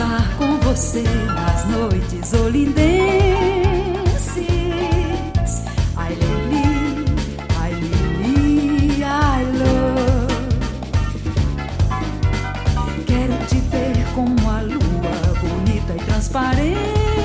dançar com você nas noites olindenses. Ai, Lili, ai, Lili, ai, love. Quero te ver como a lua, bonita e transparente,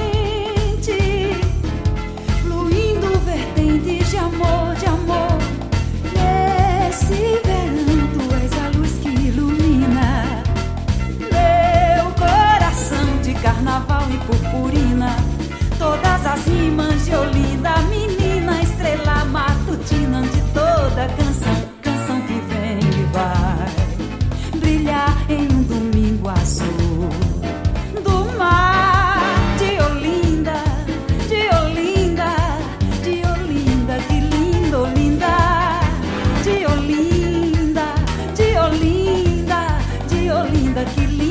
fluindo vertentes de amor, de amor. Nesse verão tu és a luz que ilumina meu coração de carnaval e purpurina. Todas as rimas de Olinda, menina, estrela matutina de toda canção, canção que vem e vai brilhar em um domingo azul do mar de Olinda, de Olinda, de Olinda, que linda Olinda, de Olinda, de Olinda, de Olinda, que linda.